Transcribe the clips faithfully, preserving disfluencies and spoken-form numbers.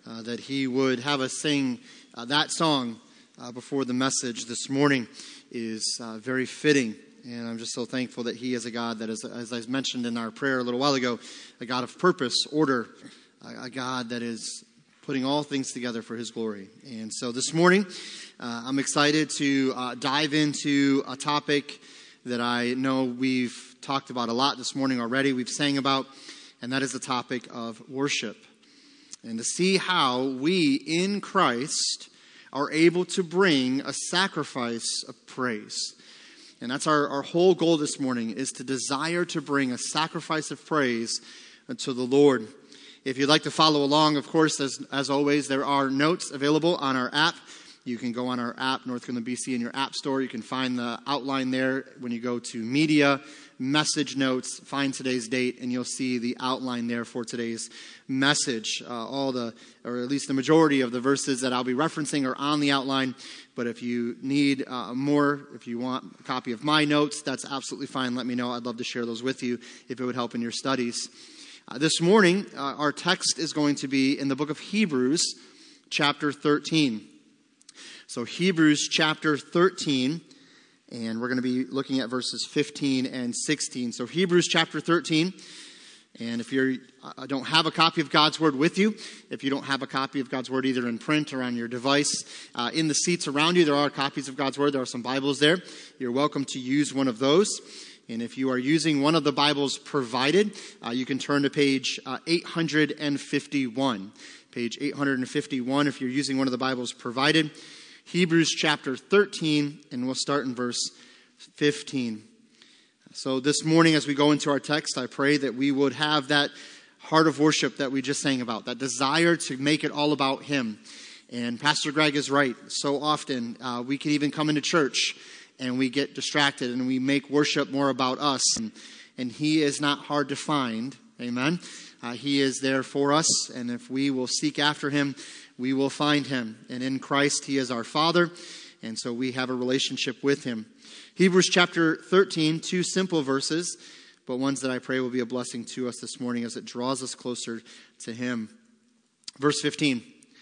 uh, that he would have us sing uh, that song uh, before the message this morning is uh, very fitting. And I'm just so thankful that he is a God that is, as I mentioned in our prayer a little while ago, a God of purpose, order, a, a God that is putting all things together for his glory. And so this morning, uh, I'm excited to uh, dive into a topic that I know we've talked about a lot this morning already. We've sang about, and that is the topic of worship. And to see how we in Christ are able to bring a sacrifice of praise. And that's our, our whole goal this morning, is to desire to bring a sacrifice of praise to the Lord. If you'd like to follow along, of course, as, as always, there are notes available on our app. You can go on our app, North Carolina B C, in your app store. You can find the outline there when you go to media, message notes, find today's date, and you'll see the outline there for today's message. Uh, all the, or at least the majority of the verses that I'll be referencing are on the outline. But if you need uh, more, if you want a copy of my notes, that's absolutely fine. Let me know. I'd love to share those with you if it would help in your studies. Uh, this morning, uh, our text is going to be in the book of Hebrews, chapter thirteen. So Hebrews chapter thirteen, and we're going to be looking at verses fifteen and sixteen. So Hebrews chapter thirteen, and if you uh, don't have a copy of God's Word with you, if you don't have a copy of God's Word either in print or on your device, uh, in the seats around you there are copies of God's Word. There are some Bibles there. You're welcome to use one of those. And if you are using one of the Bibles provided, uh, you can turn to page uh, eight fifty-one. Page eight fifty-one if you're using one of the Bibles provided. Hebrews chapter thirteen, and we'll start in verse fifteen. So this morning as we go into our text, I pray that we would have that heart of worship that we just sang about, that desire to make it all about Him. And Pastor Greg is right. So often uh, we can even come into church and we get distracted and we make worship more about us. And, and He is not hard to find. Amen. Uh, he is there for us, and if we will seek after Him, we will find Him. And in Christ, He is our Father, and so we have a relationship with Him. Hebrews chapter thirteen, two simple verses, but ones that I pray will be a blessing to us this morning as it draws us closer to Him. Verse fifteen,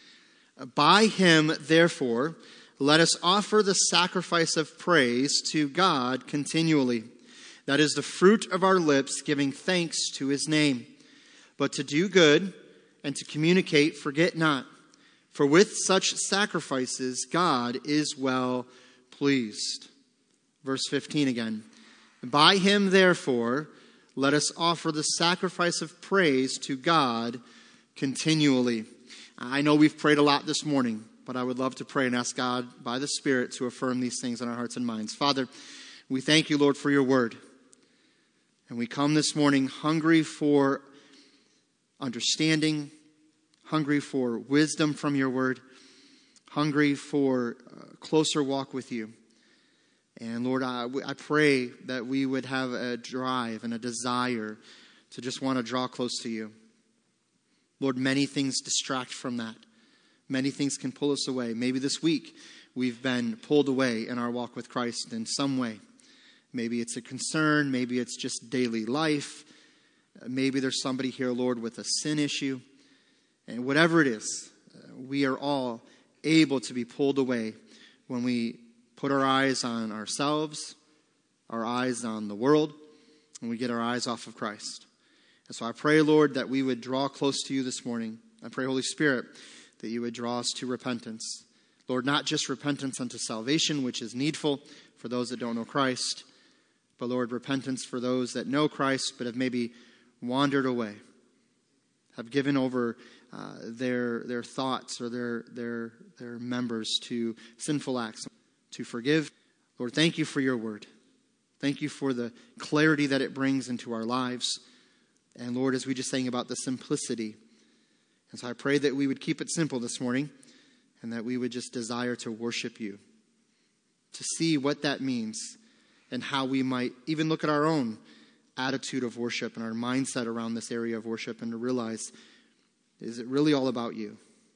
by Him, therefore, let us offer the sacrifice of praise to God continually. That is the fruit of our lips, giving thanks to His name. But to do good and to communicate, forget not. For with such sacrifices, God is well pleased. Verse fifteen again. By Him, therefore, let us offer the sacrifice of praise to God continually. I know we've prayed a lot this morning, but I would love to pray and ask God by the Spirit to affirm these things in our hearts and minds. Father, we thank You, Lord, for Your word. And we come this morning hungry for understanding, hungry for wisdom from Your word, hungry for a closer walk with You. And Lord, I, I pray that we would have a drive and a desire to just want to draw close to You. Lord, many things distract from that. Many things can pull us away. Maybe this week we've been pulled away in our walk with Christ in some way. Maybe it's a concern. Maybe it's just daily life. Maybe there's somebody here, Lord, with a sin issue. And whatever it is, we are all able to be pulled away when we put our eyes on ourselves, our eyes on the world, and we get our eyes off of Christ. And so I pray, Lord, that we would draw close to You this morning. I pray, Holy Spirit, that You would draw us to repentance. Lord, not just repentance unto salvation, which is needful for those that don't know Christ, but Lord, repentance for those that know Christ but have maybe wandered away, have given over uh, their their thoughts or their their their members to sinful acts, to forgive. Lord, thank You for Your word. Thank You for the clarity that it brings into our lives. And Lord, as we just sang about the simplicity, and so I pray that we would keep it simple this morning and that we would just desire to worship You, to see what that means and how we might even look at our own attitude of worship and our mindset around this area of worship and to realize, is it really all about You?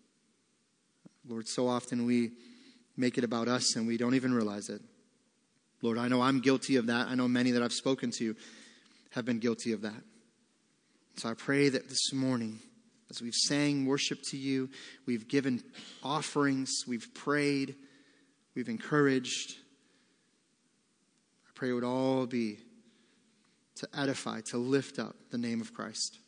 Lord, so often we make it about us and we don't even realize it. Lord, I know I'm guilty of that. I know many that I've spoken to have been guilty of that. So I pray that this morning As we've sang worship to you, we've given offerings, we've prayed, we've encouraged. I pray it would all be to edify, to lift up the name of Christ.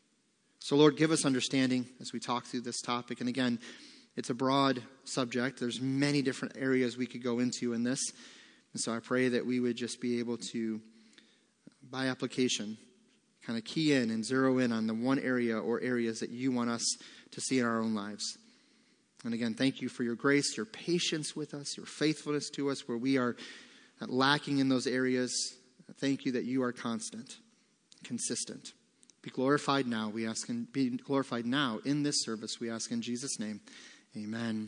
So Lord, give us understanding as we talk through this topic. And again, it's a broad subject. There's many different areas we could go into in this. And so I pray that we would just be able to, by application, kind of key in and zero in on the one area or areas that you want us to see in our own lives. And again, thank you for your grace, your patience with us, your faithfulness to us where we are lacking in those areas. Thank you that you are constant, consistent. Be glorified now, we ask, and be glorified now in this service, we ask in Jesus' name. Amen.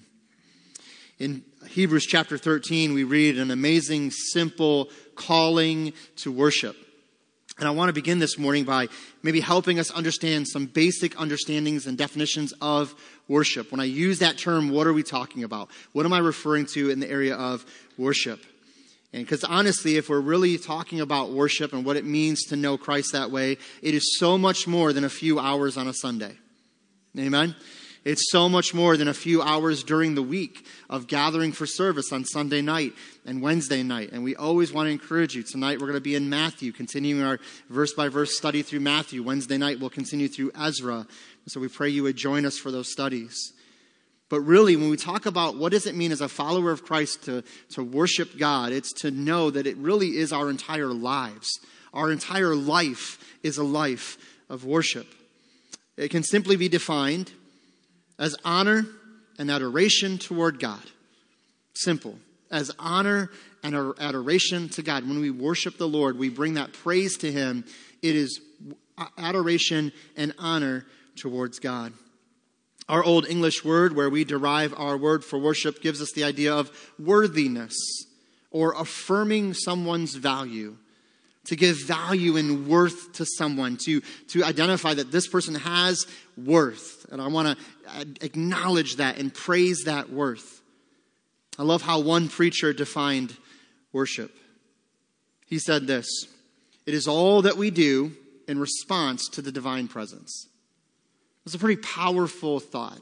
In Hebrews chapter thirteen, we read an amazing, simple calling to worship. And I want to begin this morning by maybe helping us understand some basic understandings and definitions of worship. When I use that term, what are we talking about? What am I referring to in the area of worship? And because honestly, if we're really talking about worship and what it means to know Christ that way, it is so much more than a few hours on a Sunday. Amen? It's so much more than a few hours during the week of gathering for service on Sunday night and Wednesday night. And we always want to encourage you. Tonight we're going to be in Matthew, continuing our verse-by-verse study through Matthew. Wednesday night we'll continue through Ezra. So we pray you would join us for those studies. But really, when we talk about what does it mean as a follower of Christ to, to worship God, it's to know that it really is our entire lives. Our entire life is a life of worship. It can simply be defined as honor and adoration toward God. Simple. As honor and adoration to God. When we worship the Lord, we bring that praise to Him. It is adoration and honor towards God. Our Old English word, where we derive our word for worship, gives us the idea of worthiness or affirming someone's value. To give value and worth to someone, to, to identify that this person has worth. And I want to acknowledge that and praise that worth. I love how one preacher defined worship. He said this: it is all that we do in response to the divine presence. It's a pretty powerful thought.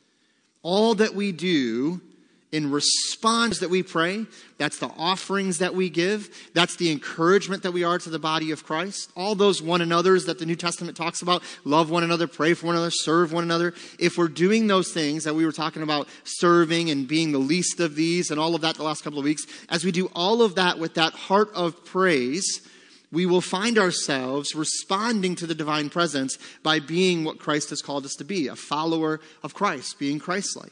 All that we do in response that we pray, that's the offerings that we give, that's the encouragement that we are to the body of Christ. All those one another's that the New Testament talks about, love one another, pray for one another, serve one another. If we're doing those things that we were talking about, serving and being the least of these and all of that the last couple of weeks, as we do all of that with that heart of praise, we will find ourselves responding to the divine presence by being what Christ has called us to be, a follower of Christ, being Christ-like.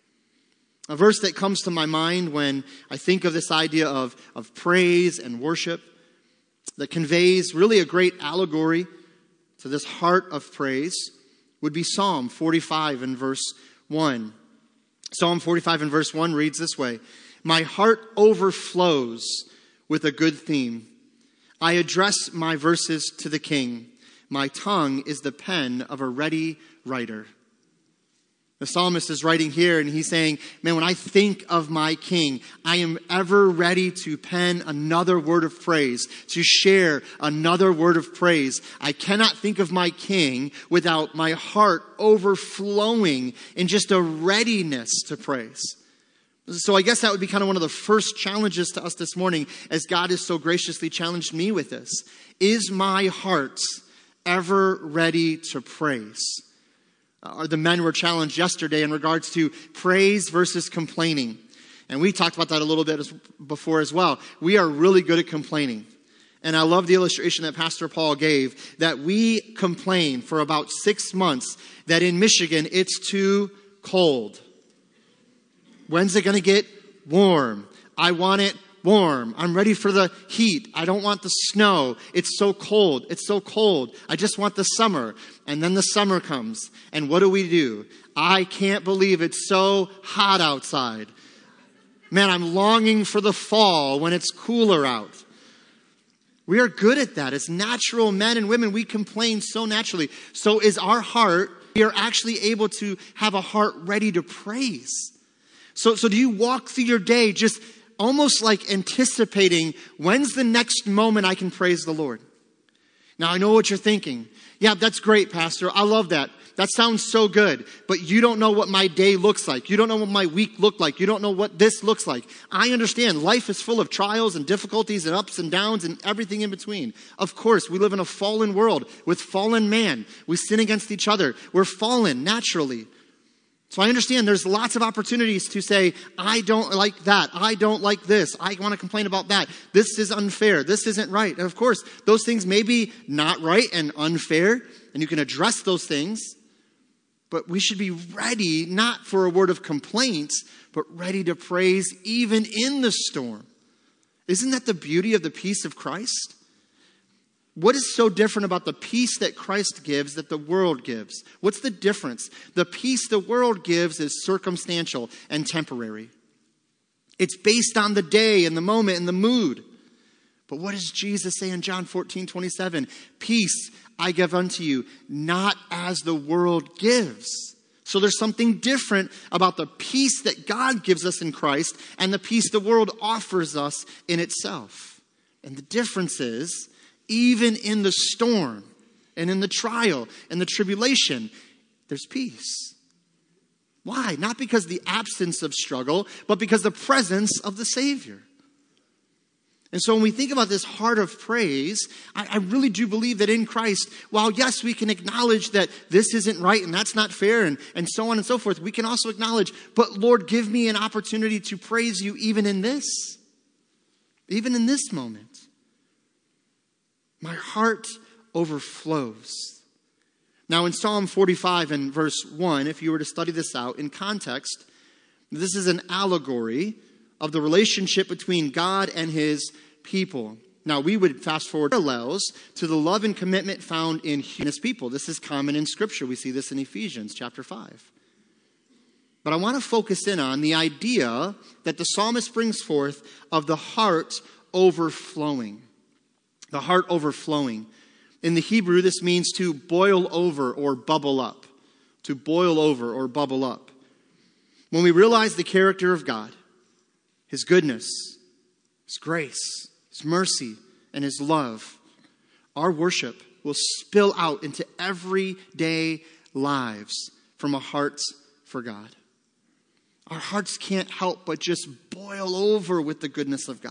A verse that comes to my mind when I think of this idea of, of praise and worship that conveys really a great allegory to this heart of praise would be Psalm forty-five and verse one. Psalm forty-five and verse one reads this way: my heart overflows with a good theme. I address my verses to the King. My tongue is the pen of a ready writer. The psalmist is writing here and he's saying, man, when I think of my King, I am ever ready to pen another word of praise, to share another word of praise. I cannot think of my King without my heart overflowing in just a readiness to praise. So I guess that would be kind of one of the first challenges to us this morning, as God has so graciously challenged me with this. Is my heart ever ready to praise? Uh, the men were challenged yesterday in regards to praise versus complaining. And we talked about that a little bit as, before as well. We are really good at complaining. And I love the illustration that Pastor Paul gave, that we complain for about six months that in Michigan it's too cold. When's it going to get warm? I want it warm. I'm ready for the heat. I don't want the snow. It's so cold. It's so cold. I just want the summer. And then the summer comes. And what do we do? I can't believe it's so hot outside. Man, I'm longing for the fall when it's cooler out. We are good at that. As natural men and women, we complain so naturally. So is our heart, we are actually able to have a heart ready to praise. So, so do you walk through your day just almost like anticipating when's the next moment I can praise the Lord? Now, I know what you're thinking. Yeah, that's great, Pastor. I love that. That sounds so good. But you don't know what my day looks like. You don't know what my week looked like. You don't know what this looks like. I understand life is full of trials and difficulties and ups and downs and everything in between. Of course, we live in a fallen world with fallen man. We sin against each other. We're fallen naturally. So I understand there's lots of opportunities to say, I don't like that. I don't like this. I want to complain about that. This is unfair. This isn't right. And of course, those things may be not right and unfair, and you can address those things. But we should be ready, not for a word of complaint, but ready to praise even in the storm. Isn't that the beauty of the peace of Christ? What is so different about the peace that Christ gives that the world gives? What's the difference? The peace the world gives is circumstantial and temporary. It's based on the day and the moment and the mood. But what does Jesus say in John fourteen twenty-seven? Peace I give unto you, not as the world gives. So there's something different about the peace that God gives us in Christ and the peace the world offers us in itself. And the difference is, even in the storm and in the trial and the tribulation, there's peace. Why? Not because of the absence of struggle, but because of the presence of the Savior. And so when we think about this heart of praise, I, I really do believe that in Christ, while yes, we can acknowledge that this isn't right and that's not fair and, and so on and so forth, we can also acknowledge, but Lord, give me an opportunity to praise you even in this, even in this moment. My heart overflows. Now in Psalm forty-five and verse one, if you were to study this out in context, this is an allegory of the relationship between God and his people. Now we would fast forward parallels to the love and commitment found in his people. This is common in Scripture. We see this in Ephesians chapter five. But I want to focus in on the idea that the psalmist brings forth of the heart overflowing. The heart overflowing. In the Hebrew, this means to boil over or bubble up. To boil over or bubble up. When we realize the character of God, his goodness, his grace, his mercy, and his love, our worship will spill out into everyday lives from a heart for God. Our hearts can't help but just boil over with the goodness of God.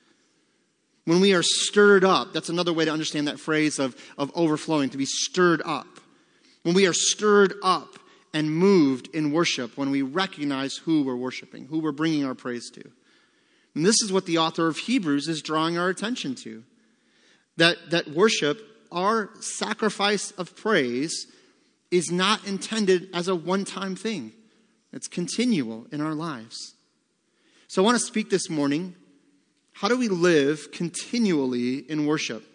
When we are stirred up, that's another way to understand that phrase of, of overflowing, to be stirred up. When we are stirred up and moved in worship, when we recognize who we're worshiping, who we're bringing our praise to. And this is what the author of Hebrews is drawing our attention to. That, that worship, our sacrifice of praise, is not intended as a one-time thing. It's continual in our lives. So I want to speak this morning. How do we live continually in worship?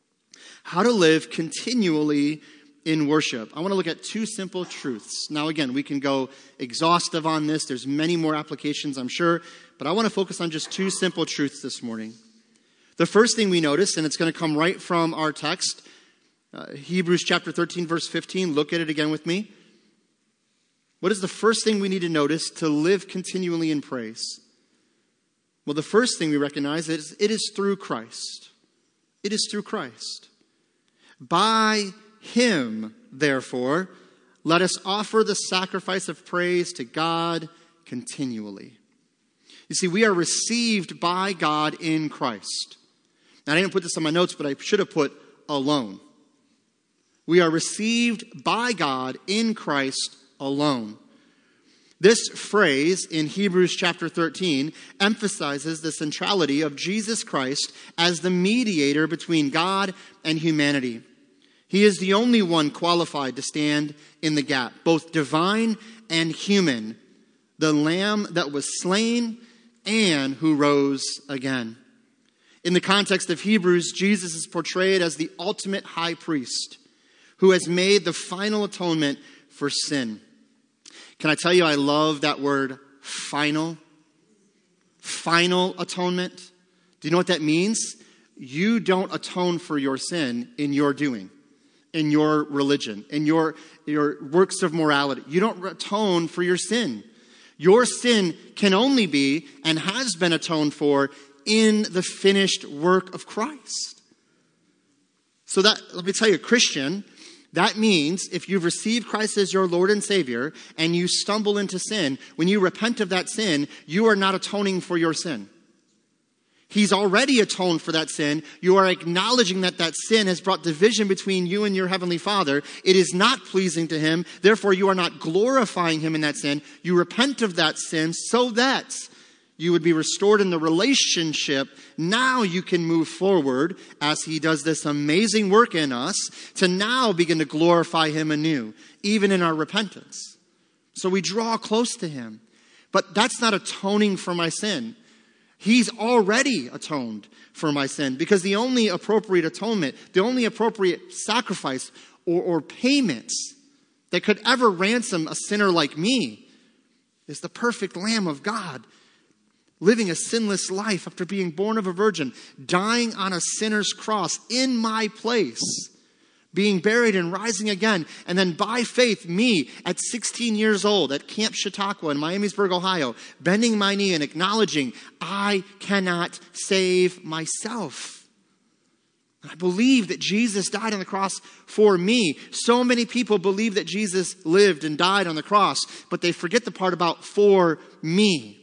How to live continually in worship. I want to look at two simple truths. Now again, we can go exhaustive on this. There's many more applications, I'm sure. But I want to focus on just two simple truths this morning. The first thing we notice, and it's going to come right from our text, uh, Hebrews chapter thirteen, verse fifteen. Look at it again with me. What is the first thing we need to notice to live continually in praise? Well, the first thing we recognize is it is through Christ. It is through Christ. By him, therefore, let us offer the sacrifice of praise to God continually. You see, we are received by God in Christ. Now, I didn't put this on my notes, but I should have put alone. We are received by God in Christ alone. This phrase in Hebrews chapter thirteen emphasizes the centrality of Jesus Christ as the mediator between God and humanity. He is the only one qualified to stand in the gap, both divine and human, the Lamb that was slain and who rose again. In the context of Hebrews, Jesus is portrayed as the ultimate high priest who has made the final atonement for sin. Can I tell you, I love that word, final. Final atonement. Do you know what that means? You don't atone for your sin in your doing, in your religion, in your, your works of morality. You don't atone for your sin. Your sin can only be and has been atoned for in the finished work of Christ. So that, let me tell you, Christian, that means if you've received Christ as your Lord and Savior and you stumble into sin, when you repent of that sin, you are not atoning for your sin. He's already atoned for that sin. You are acknowledging that that sin has brought division between you and your Heavenly Father. It is not pleasing to Him. Therefore, you are not glorifying Him in that sin. You repent of that sin so that you would be restored in the relationship. Now you can move forward as He does this amazing work in us to now begin to glorify Him anew, even in our repentance. So we draw close to Him. But that's not atoning for my sin. He's already atoned for my sin, because the only appropriate atonement, the only appropriate sacrifice or, or payments that could ever ransom a sinner like me is the perfect Lamb of God, living a sinless life after being born of a virgin, dying on a sinner's cross in my place, being buried and rising again. And then by faith, me at sixteen years old at Camp Chautauqua in Miamisburg, Ohio, bending my knee and acknowledging I cannot save myself. I believe that Jesus died on the cross for me. So many people believe that Jesus lived and died on the cross, but they forget the part about for me.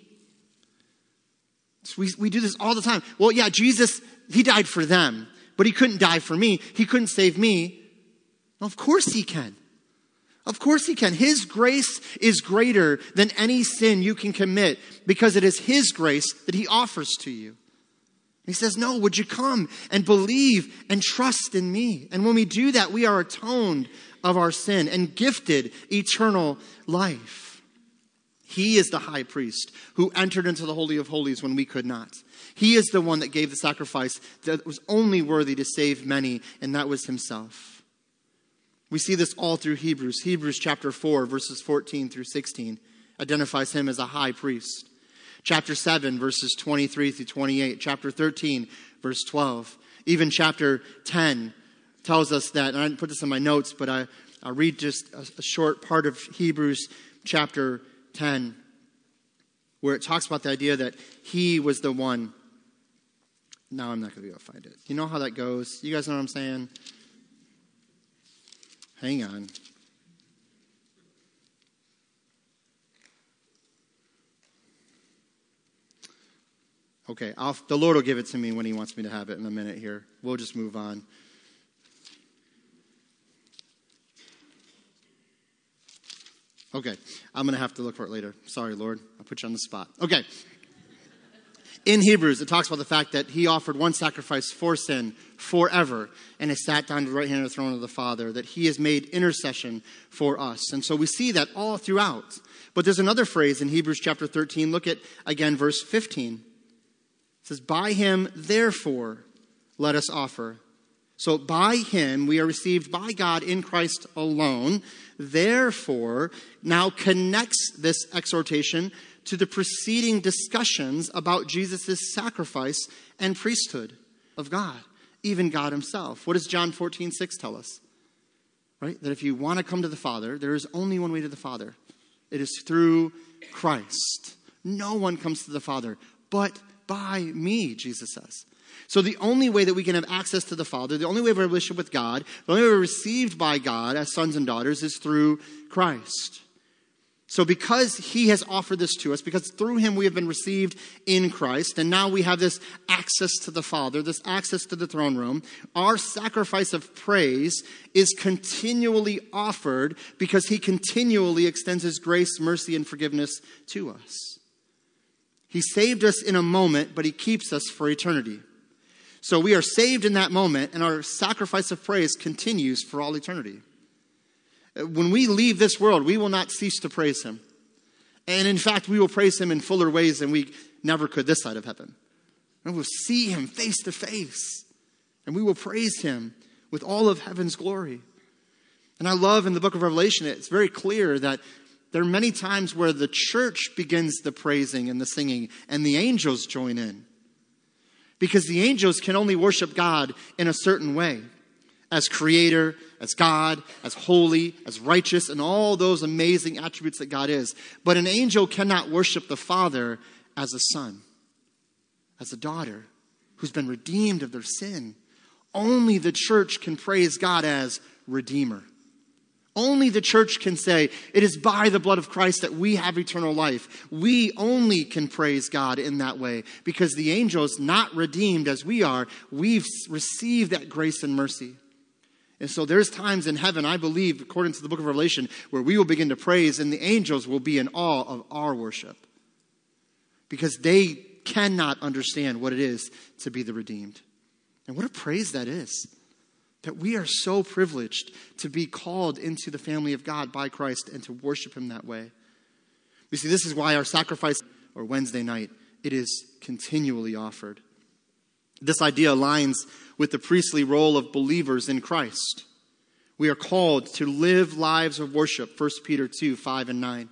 So we, we do this all the time. Well, yeah, Jesus, He died for them, but He couldn't die for me. He couldn't save me. Well, of course He can. Of course He can. His grace is greater than any sin you can commit, because it is His grace that He offers to you. He says, no, would you come and believe and trust in me? And when we do that, we are atoned of our sin and gifted eternal life. He is the high priest who entered into the Holy of Holies when we could not. He is the one that gave the sacrifice that was only worthy to save many, and that was Himself. We see this all through Hebrews. Hebrews chapter four, verses fourteen through sixteen, identifies Him as a high priest. Chapter seven, verses twenty-three through twenty-eight. Chapter thirteen, verse twelve. Even chapter ten tells us that, and I didn't put this in my notes, but I, I'll read just a, a short part of Hebrews chapter ten, where it talks about the idea that He was the one. Now I'm not going to be able to find it. You know how that goes? You guys know what I'm saying? Hang on. Okay, I'll, the Lord will give it to me when He wants me to have it in a minute here. We'll just move on. Okay, I'm going to have to look for it later. Sorry, Lord. I'll put you on the spot. Okay. In Hebrews, it talks about the fact that He offered one sacrifice for sin forever, and has sat down to the right hand of the throne of the Father, that He has made intercession for us. And so we see that all throughout. But there's another phrase in Hebrews chapter thirteen. Look at, again, verse fifteen. It says, by Him, therefore, let us offer. So by Him, we are received by God in Christ alone. Therefore, now connects this exhortation to the preceding discussions about Jesus' sacrifice and priesthood of God, even God Himself. What does John fourteen six tell us? Right? That if you want to come to the Father, there is only one way to the Father. It is through Christ. No one comes to the Father but by me, Jesus says. So the only way that we can have access to the Father, the only way we have a relationship with God, the only way we're received by God as sons and daughters is through Christ. So because He has offered this to us, because through Him we have been received in Christ, and now we have this access to the Father, this access to the throne room, our sacrifice of praise is continually offered because He continually extends His grace, mercy, and forgiveness to us. He saved us in a moment, but He keeps us for eternity. So we are saved in that moment, and our sacrifice of praise continues for all eternity. When we leave this world, we will not cease to praise Him. And in fact, we will praise Him in fuller ways than we never could this side of heaven. And we'll see Him face to face. And we will praise Him with all of heaven's glory. And I love in the book of Revelation, it's very clear that there are many times where the church begins the praising and the singing, and the angels join in. Because the angels can only worship God in a certain way. As creator, as God, as holy, as righteous, and all those amazing attributes that God is. But an angel cannot worship the Father as a son, as a daughter who's been redeemed of their sin. Only the church can praise God as Redeemer. Only the church can say, it is by the blood of Christ that we have eternal life. We only can praise God in that way because the angels, not redeemed as we are, we've received that grace and mercy. And so there's times in heaven, I believe, according to the book of Revelation, where we will begin to praise and the angels will be in awe of our worship because they cannot understand what it is to be the redeemed. And what a praise that is. That we are so privileged to be called into the family of God by Christ and to worship him that way. You see, this is why our sacrifice, or Wednesday night, it is continually offered. This idea aligns with the priestly role of believers in Christ. We are called to live lives of worship, First Peter two, five and nine.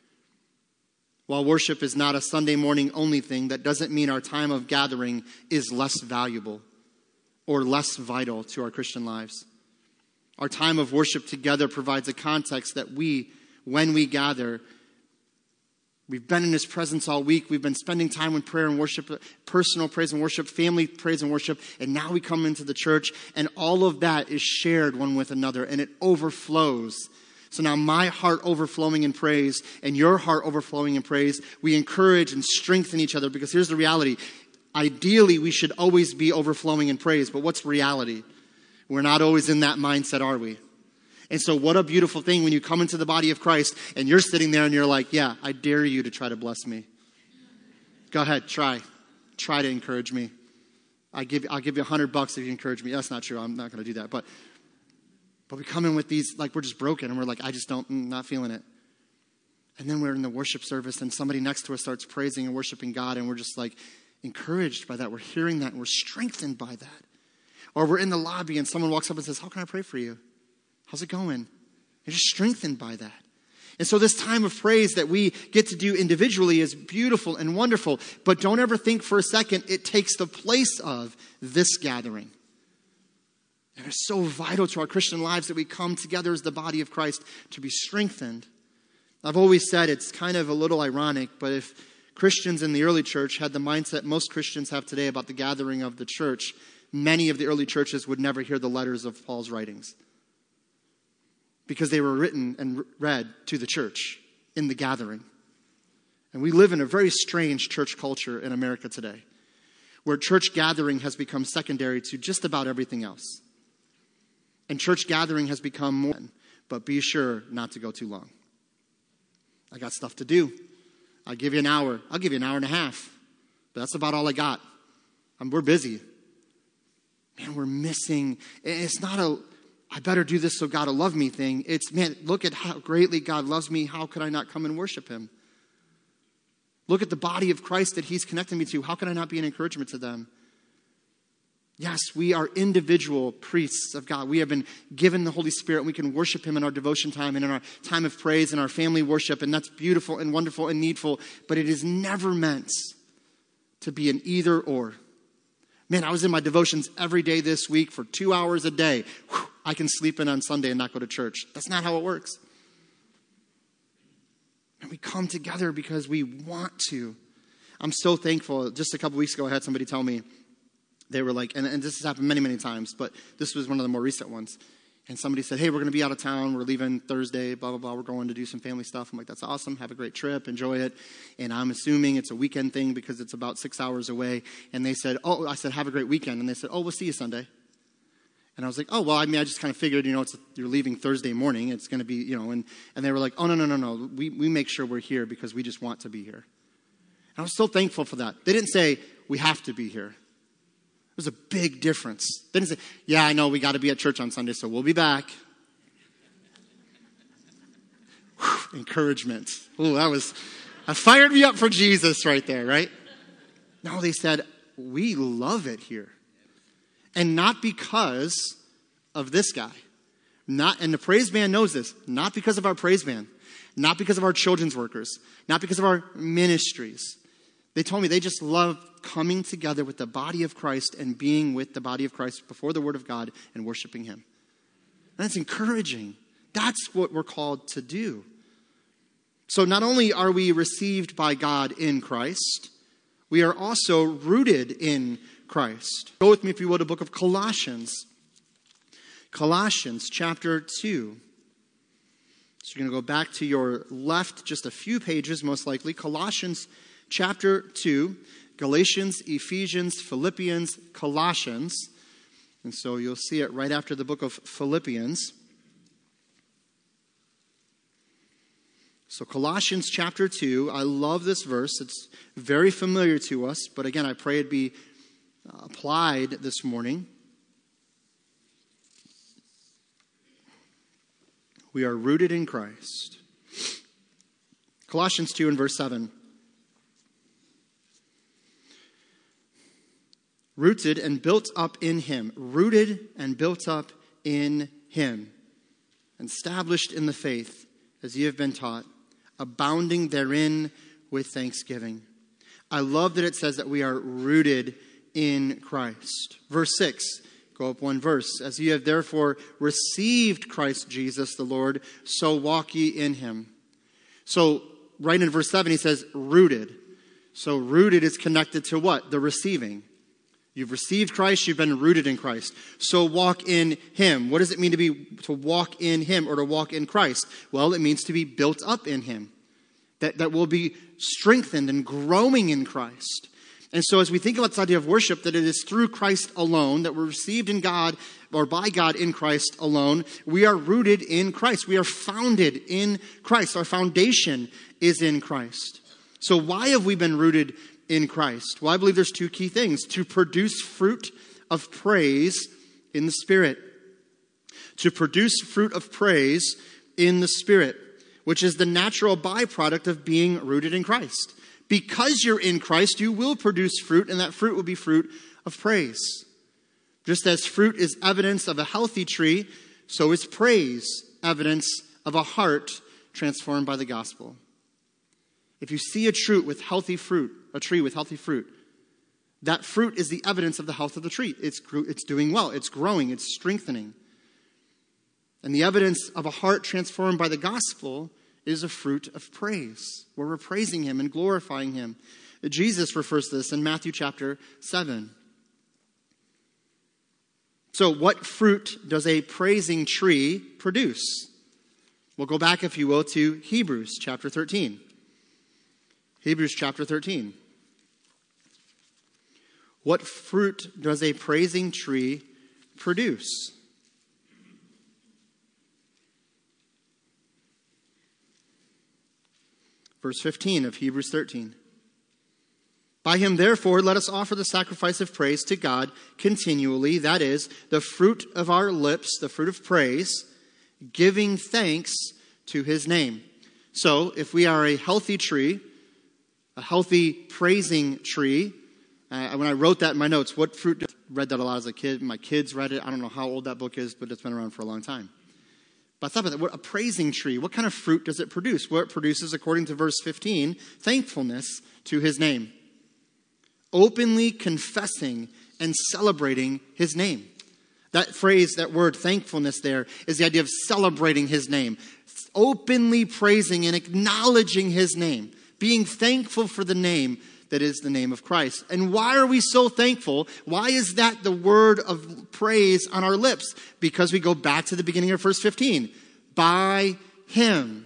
While worship is not a Sunday morning only thing, that doesn't mean our time of gathering is less valuable or less vital to our Christian lives. Our time of worship together provides a context that we, when we gather, we've been in his presence all week. We've been spending time in prayer and worship, personal praise and worship, family praise and worship. And now we come into the church and all of that is shared one with another and it overflows. So now my heart overflowing in praise and your heart overflowing in praise, we encourage and strengthen each other because here's the reality. Ideally, we should always be overflowing in praise, but what's reality? We're not always in that mindset, are we? And so what a beautiful thing when you come into the body of Christ and you're sitting there and you're like, yeah, I dare you to try to bless me. Go ahead, try. Try to encourage me. I give, I'll give you a hundred bucks if you encourage me. That's not true. I'm not going to do that. But, but we come in with these, like we're just broken and we're like, I just don't, mm, not feeling it. And then we're in the worship service and somebody next to us starts praising and worshiping God and we're just like, encouraged by that. We're hearing that and we're strengthened by that. Or we're in the lobby and someone walks up and says, how can I pray for you? How's it going? You're just strengthened by that. And so this time of praise that we get to do individually is beautiful and wonderful. But don't ever think for a second it takes the place of this gathering. And it's so vital to our Christian lives that we come together as the body of Christ to be strengthened. I've always said it's kind of a little ironic, but if Christians in the early church had the mindset most Christians have today about the gathering of the church, many of the early churches would never hear the letters of Paul's writings because they were written and read to the church in the gathering. And we live in a very strange church culture in America today where church gathering has become secondary to just about everything else. And church gathering has become more, but be sure not to go too long. I got stuff to do. I'll give you an hour. I'll give you an hour and a half. But that's about all I got. I'm, we're busy. Man, we're missing. It's not a, I better do this so God will love me thing. It's, man, look at how greatly God loves me. How could I not come and worship him? Look at the body of Christ that he's connecting me to. How can I not be an encouragement to them? Yes, we are individual priests of God. We have been given the Holy Spirit and we can worship him in our devotion time and in our time of praise and our family worship. And that's beautiful and wonderful and needful. But it is never meant to be an either or. Man, I was in my devotions every day this week for two hours a day. Whew, I can sleep in on Sunday and not go to church. That's not how it works. And we come together because we want to. I'm so thankful. Just a couple weeks ago, I had somebody tell me, they were like, and, and this has happened many, many times, but this was one of the more recent ones. And somebody said, hey, we're going to be out of town. We're leaving Thursday, blah, blah, blah. We're going to do some family stuff. I'm like, that's awesome. Have a great trip. Enjoy it. And I'm assuming it's a weekend thing because it's about six hours away. And they said, oh, I said, have a great weekend. And they said, oh, we'll see you Sunday. And I was like, oh, well, I mean, I just kind of figured, you know, it's you're leaving Thursday morning. It's going to be, you know, and, and they were like, oh, no, no, no, no. We, we make sure we're here because we just want to be here. And I was so thankful for that. They didn't say, we have to be here. There's a big difference. They didn't say, yeah, I know we got to be at church on Sunday, so we'll be back. Whew, encouragement. Oh, that was, that fired me up for Jesus right there, right? No, they said, we love it here. And not because of this guy. Not, and the praise band knows this. Not because of our praise band. Not because of our children's workers. Not because of our ministries. They told me they just love coming together with the body of Christ and being with the body of Christ before the Word of God and worshiping him. And that's encouraging. That's what we're called to do. So not only are we received by God in Christ, we are also rooted in Christ. Go with me, if you will, to the book of Colossians. Colossians chapter two. So you're going to go back to your left just a few pages, most likely. Colossians chapter two. Galatians, Ephesians, Philippians, Colossians. And so you'll see it right after the book of Philippians. So Colossians chapter two, I love this verse. It's very familiar to us, but again, I pray it be applied this morning. We are rooted in Christ. Colossians two and verse seven. Rooted and built up in him. Rooted and built up in him. Established in the faith, as ye have been taught, abounding therein with thanksgiving. I love that it says that we are rooted in Christ. Verse six, go up one verse. As ye have therefore received Christ Jesus the Lord, so walk ye in him. So right in verse seven he says rooted. So rooted is connected to what? The receiving. You've received Christ, you've been rooted in Christ. So walk in him. What does it mean to be to walk in him or to walk in Christ? Well, it means to be built up in him. That, that will be strengthened and growing in Christ. And so as we think about this idea of worship, that it is through Christ alone, that we're received in God or by God in Christ alone, we are rooted in Christ. We are founded in Christ. Our foundation is in Christ. So why have we been rooted in Christ? Well, I believe there's two key things. To produce fruit of praise in the Spirit. To produce fruit of praise in the Spirit, which is the natural byproduct of being rooted in Christ. Because you're in Christ, you will produce fruit, and that fruit will be fruit of praise. Just as fruit is evidence of a healthy tree, so is praise evidence of a heart transformed by the gospel. If you see a tree with healthy fruit, a tree with healthy fruit, that fruit is the evidence of the health of the tree. It's, it's doing well, it's growing, it's strengthening. And the evidence of a heart transformed by the gospel is a fruit of praise, where we're praising him and glorifying him. Jesus refers to this in Matthew chapter seven. So what fruit does a praising tree produce? We'll go back, if you will, to Hebrews chapter thirteen. Hebrews chapter thirteen. What fruit does a praising tree produce? Verse fifteen of Hebrews thirteen. By him, therefore, let us offer the sacrifice of praise to God continually. That is, the fruit of our lips, the fruit of praise, giving thanks to his name. So, if we are a healthy tree, a healthy praising tree, uh, when I wrote that in my notes, what fruit? I read that a lot as a kid. My kids read it. I don't know how old that book is, but it's been around for a long time. But I thought about that. What a praising tree. What kind of fruit does it produce? Well, it produces, according to verse fifteen, thankfulness to his name. Openly confessing and celebrating his name. That phrase, that word thankfulness there, is the idea of celebrating his name. Openly praising and acknowledging his name. Being thankful for the name that is the name of Christ. And why are we so thankful? Why is that the word of praise on our lips? Because we go back to the beginning of verse fifteen. By him.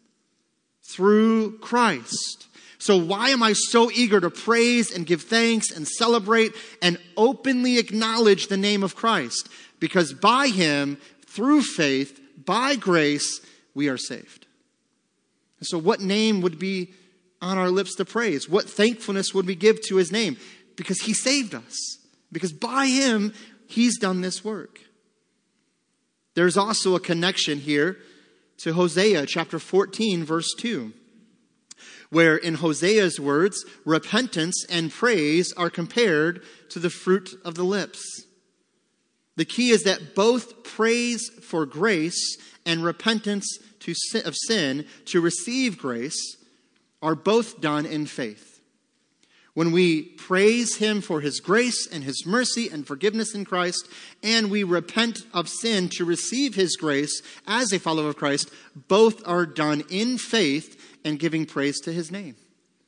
Through Christ. So why am I so eager to praise and give thanks and celebrate and openly acknowledge the name of Christ? Because by him, through faith, by grace, we are saved. And so what name would be on our lips to praise? What thankfulness would we give to his name? Because he saved us. Because by him, he's done this work. There's also a connection here to Hosea chapter fourteen, verse two. Where in Hosea's words, repentance and praise are compared to the fruit of the lips. The key is that both praise for grace and repentance to sin, of sin to receive grace are both done in faith. When we praise him for his grace and his mercy and forgiveness in Christ, and we repent of sin to receive his grace as a follower of Christ, both are done in faith and giving praise to his name.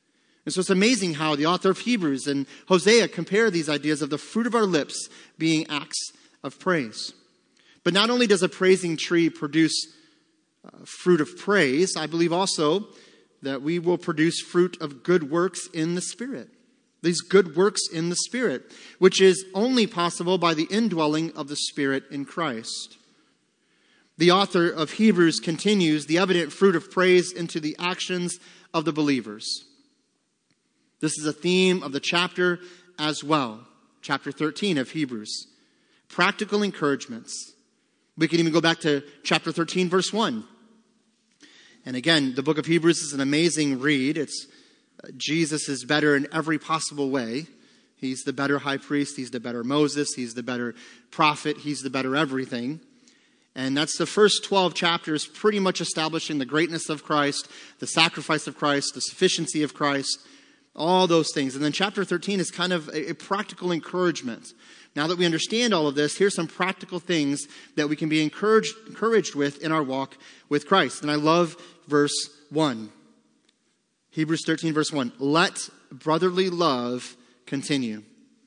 And so it's amazing how the author of Hebrews and Hosea compare these ideas of the fruit of our lips being acts of praise. But not only does a praising tree produce uh, fruit of praise, I believe also that we will produce fruit of good works in the Spirit. These good works in the Spirit, which is only possible by the indwelling of the Spirit in Christ. The author of Hebrews continues the evident fruit of praise into the actions of the believers. This is a theme of the chapter as well. Chapter thirteen of Hebrews. Practical encouragements. We can even go back to chapter thirteen, verse one. And again, the book of Hebrews is an amazing read. It's uh, Jesus is better in every possible way. He's the better high priest. He's the better Moses. He's the better prophet. He's the better everything. And that's the first twelve chapters pretty much establishing the greatness of Christ, the sacrifice of Christ, the sufficiency of Christ, all those things. And then chapter thirteen is kind of a, a practical encouragement. Now that we understand all of this, here's some practical things that we can be encouraged, encouraged with in our walk with Christ. And I love verse one. Hebrews thirteen, verse one. Let brotherly love continue.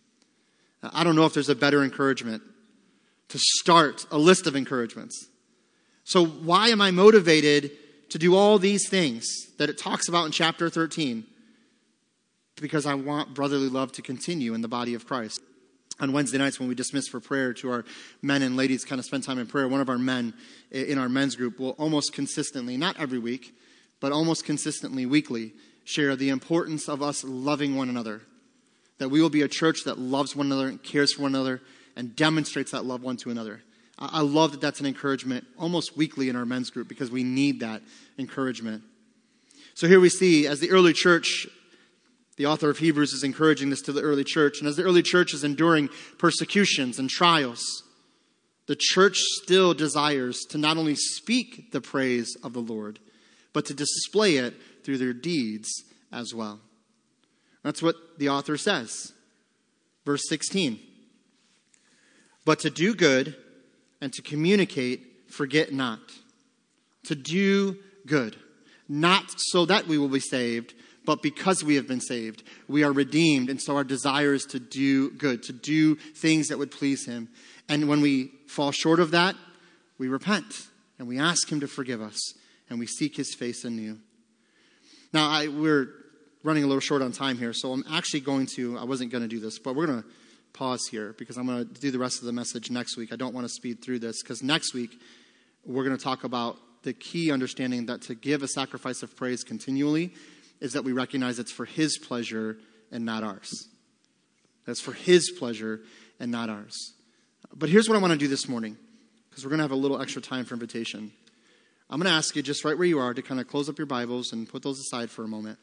I don't know if there's a better encouragement to start a list of encouragements. So why am I motivated to do all these things that it talks about in chapter thirteen? Because I want brotherly love to continue in the body of Christ. On Wednesday nights when we dismiss for prayer to our men and ladies, kind of spend time in prayer, one of our men in our men's group will almost consistently, not every week, but almost consistently weekly, share the importance of us loving one another. That we will be a church that loves one another and cares for one another and demonstrates that love one to another. I love that that's an encouragement almost weekly in our men's group because we need that encouragement. So here we see, as the early church, the author of Hebrews is encouraging this to the early church. And as the early church is enduring persecutions and trials, the church still desires to not only speak the praise of the Lord, but to display it through their deeds as well. That's what the author says. Verse sixteen. But to do good and to communicate, forget not. To do good. Not so that we will be saved, but because we have been saved. We are redeemed, and so our desire is to do good, to do things that would please him. And when we fall short of that, we repent, and we ask him to forgive us, and we seek his face anew. Now, I, we're running a little short on time here, so I'm actually going to, I wasn't going to do this, but we're going to pause here because I'm going to do the rest of the message next week. I don't want to speed through this because next week we're going to talk about the key understanding that to give a sacrifice of praise continually is that we recognize it's for his pleasure and not ours. That's for his pleasure and not ours. But here's what I want to do this morning because we're going to have a little extra time for invitation. I'm going to ask you just right where you are to kind of close up your Bibles and put those aside for a moment.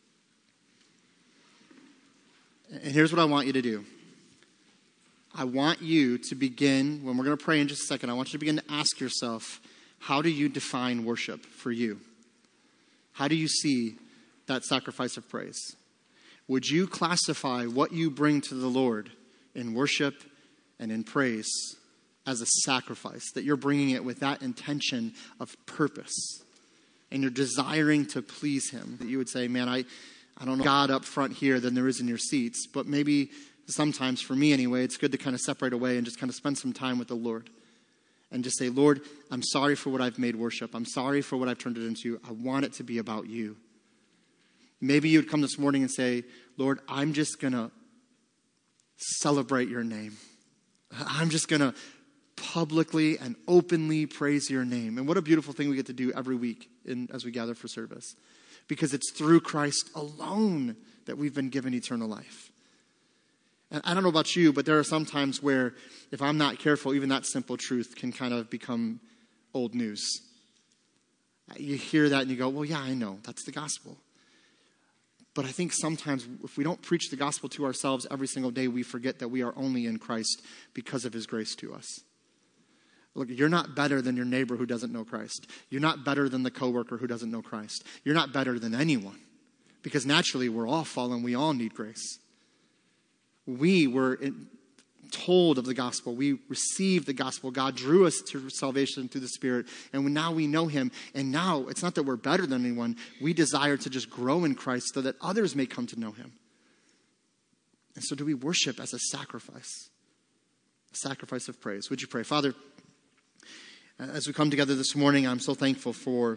And here's what I want you to do. I want you to begin, when we're going to pray in just a second, I want you to begin to ask yourself, how do you define worship for you? How do you see that sacrifice of praise? Would you classify what you bring to the Lord in worship and in praise as a sacrifice? That you're bringing it with that intention of purpose and you're desiring to please him. That you would say, man, I, I don't know God up front here than there is in your seats, but maybe sometimes, for me anyway, it's good to kind of separate away and just kind of spend some time with the Lord. And just say, Lord, I'm sorry for what I've made worship. I'm sorry for what I've turned it into. I want it to be about you. Maybe you'd come this morning and say, Lord, I'm just going to celebrate your name. I'm just going to publicly and openly praise your name. And what a beautiful thing we get to do every week in, as we gather for service. Because it's through Christ alone that we've been given eternal life. And I don't know about you, but there are some times where if I'm not careful, even that simple truth can kind of become old news. You hear that and you go, well, yeah, I know. That's the gospel. But I think sometimes if we don't preach the gospel to ourselves every single day, we forget that we are only in Christ because of his grace to us. Look, you're not better than your neighbor who doesn't know Christ. You're not better than the coworker who doesn't know Christ. You're not better than anyone. Because naturally, we're all fallen. We all need grace. We were told of the gospel. We received the gospel. God drew us to salvation through the Spirit. And now we know him. And now it's not that we're better than anyone. We desire to just grow in Christ so that others may come to know him. And so do we worship as a sacrifice? A sacrifice of praise. Would you pray? Father, as we come together this morning, I'm so thankful for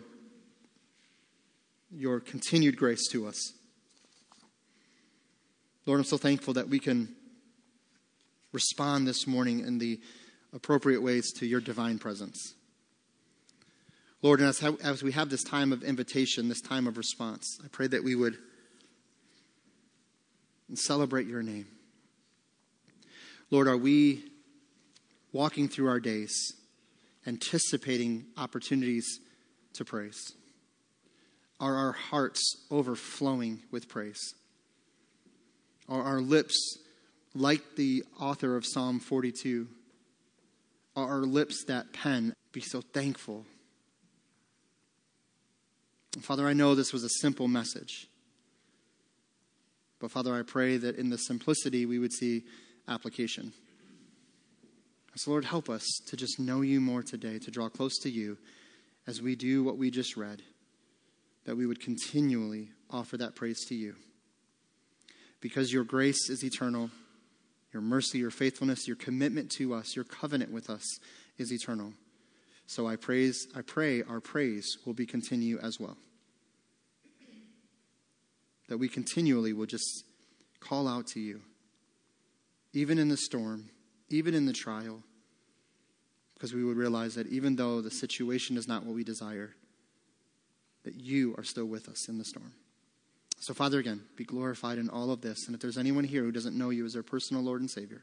your continued grace to us. Lord, I'm so thankful that we can respond this morning in the appropriate ways to your divine presence. Lord, and as, as we have this time of invitation, this time of response, I pray that we would celebrate your name. Lord, are we walking through our days, anticipating opportunities to praise? Are our hearts overflowing with praise? Are our lips, like the author of Psalm forty-two, are our lips that pen be so thankful? Father, I know this was a simple message. But Father, I pray that in the simplicity we would see application. So Lord, help us to just know you more today, to draw close to you as we do what we just read, that we would continually offer that praise to you. Because your grace is eternal, your mercy, your faithfulness, your commitment to us, your covenant with us is eternal. So I praise, I pray our praise will be continue as well. That we continually will just call out to you, even in the storm, even in the trial, because we would realize that even though the situation is not what we desire, that you are still with us in the storm. So Father, again, be glorified in all of this. And if there's anyone here who doesn't know you as their personal Lord and Savior,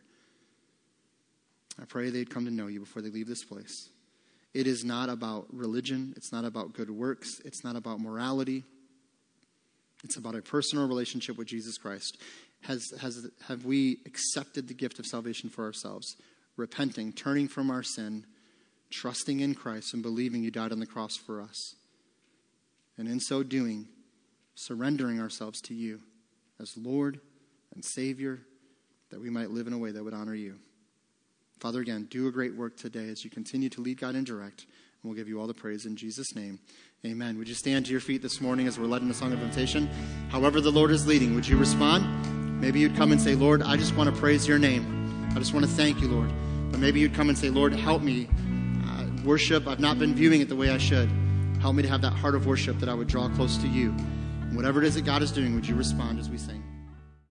I pray they'd come to know you before they leave this place. It is not about religion. It's not about good works. It's not about morality. It's about a personal relationship with Jesus Christ. Has, has, have we accepted the gift of salvation for ourselves, repenting, turning from our sin, trusting in Christ, and believing you died on the cross for us? And in so doing, surrendering ourselves to you as Lord and Savior, that we might live in a way that would honor you. Father, again, do a great work today as you continue to lead, guide, and direct. And we'll give you all the praise in Jesus' name. Amen. Would you stand to your feet this morning as we're led in a song of invitation? However the Lord is leading, would you respond? Maybe you'd come and say, Lord, I just want to praise your name. I just want to thank you, Lord. But maybe you'd come and say, Lord, help me uh, worship. I've not been viewing it the way I should. Help me to have that heart of worship that I would draw close to you. And whatever it is that God is doing, would you respond as we sing?